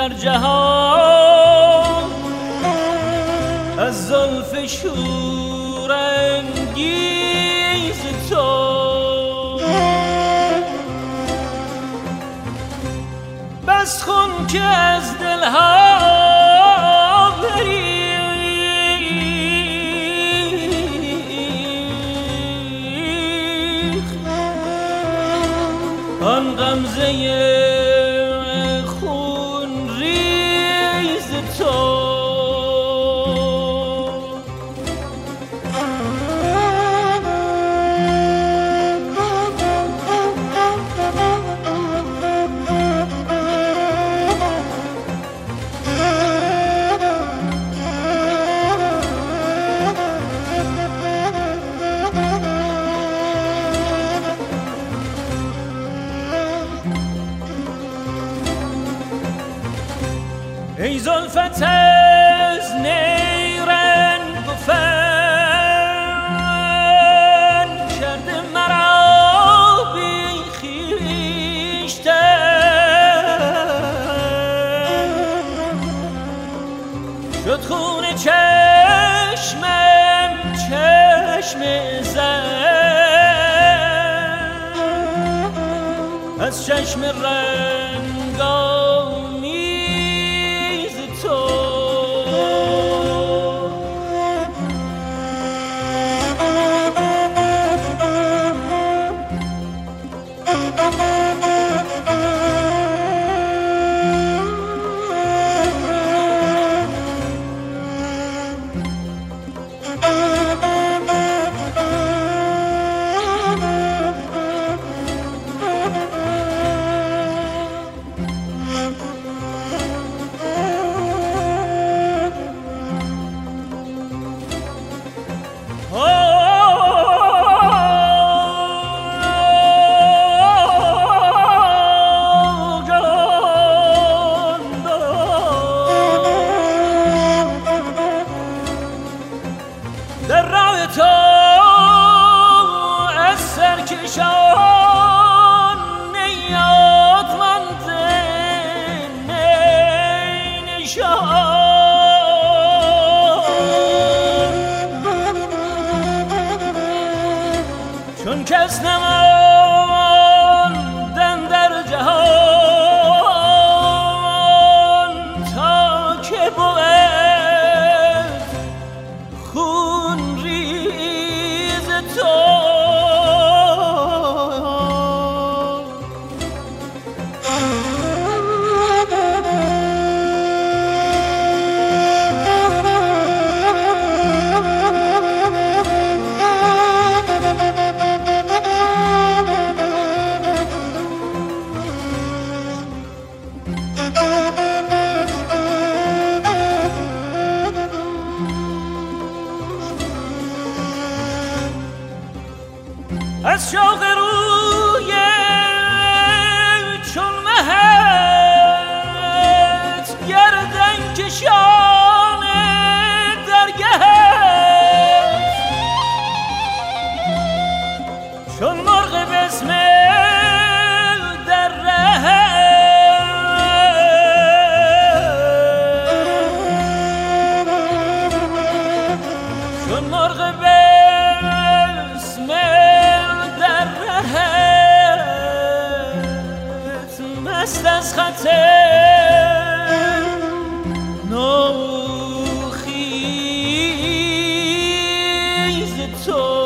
در جهان از زلف شورانگیز تو، بس خون که از دلها بریخت، آن غمزه خون ریز تو. ای زلفت از نیرنگ و فن کرده مرا بی خویشتن، شد خون چشمم چشم زن، از چشم رنگامیز تو. در راه تو از سرکشان نیازمند نشان، چون کس نماندن در جهان تا که بود خون ریز تو. از شوق روی چون مهت گردن کشان درگهت، چون مرغ بسمل در رهت، چون مرغ مست از خط نوخیز تو.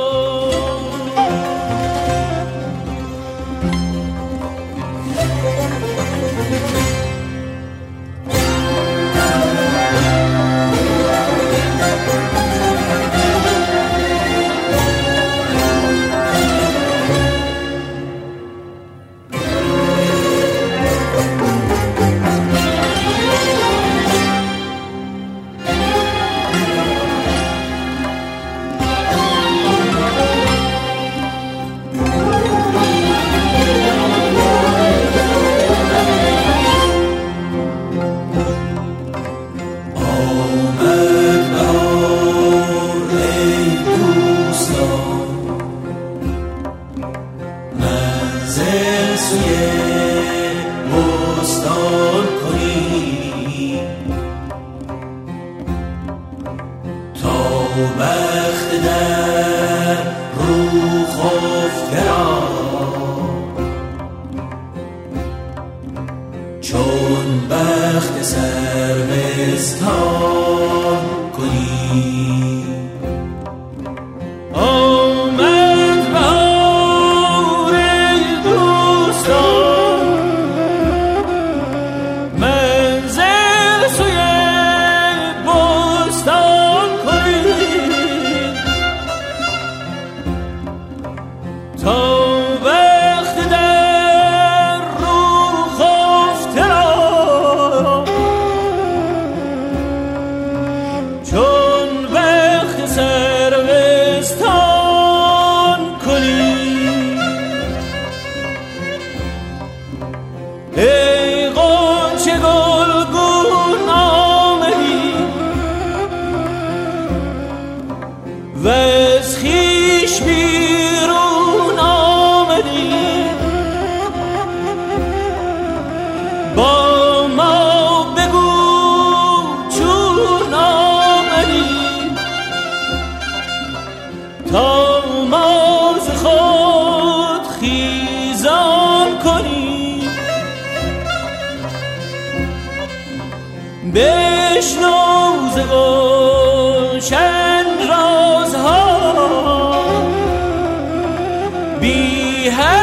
سوی بستان کنی بخت در رو خفته را چون بخت سروستان کنی. آمد بهار دوستان منزل سوی بستان کنید تا وقت در رو خفته را چون وقت سروستان کنید. ای غنچه گلگون آمدی وز خویش بیرون آمدی با ما بگو چون آمدی تا ما ز خود خیزان کنیم. بشنو ز گلشن رازها بی